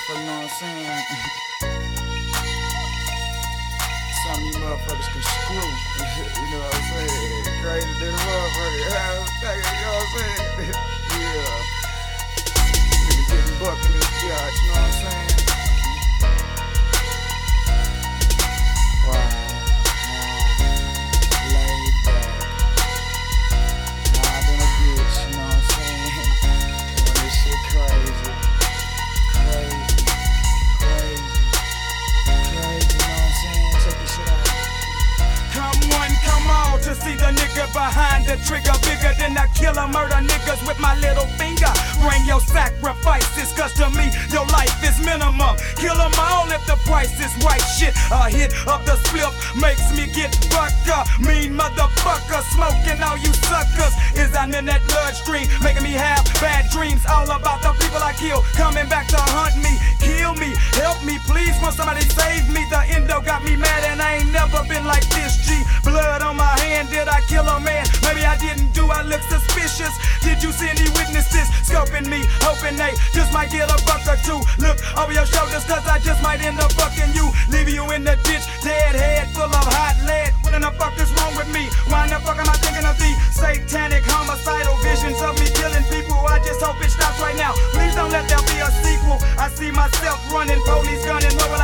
motherfucker, know what I'm saying? Some of you motherfuckers can screw. You know what I'm saying? Crazy than a motherfucker. You know what I'm saying? Yeah. Nigga getting bucked in this yacht, you know what I'm saying? To see the nigga behind the trigger, bigger than a killer, murder niggas with my little finger. Bring your sacrifices, cause to me, your life is minimum. Kill them all if the price is right. Shit, a hit of the spliff makes me get fucked up. Mean motherfucker, smoking all you suckers. Is I'm in that bloodstream, making me have bad dreams. All about the people I kill, coming back to hunt me, kill me, help me, please. Want somebody save me? The endo got me mad and I ain't never been like this, G. Blood on my hand, did I kill a man? Maybe I didn't, do I look suspicious? Did you see any witnesses scoping me, hoping they just might get a buck or two? Look over your shoulders, cause I just might end up fucking you. Leave you in the ditch, dead head full of hot lead. What in the fuck is wrong with me? Why in the fuck am I thinking of these satanic, homicidal visions of me killing people? I just hope it stops right now. Please don't let there be a sequel. I see myself running, police gunning, what will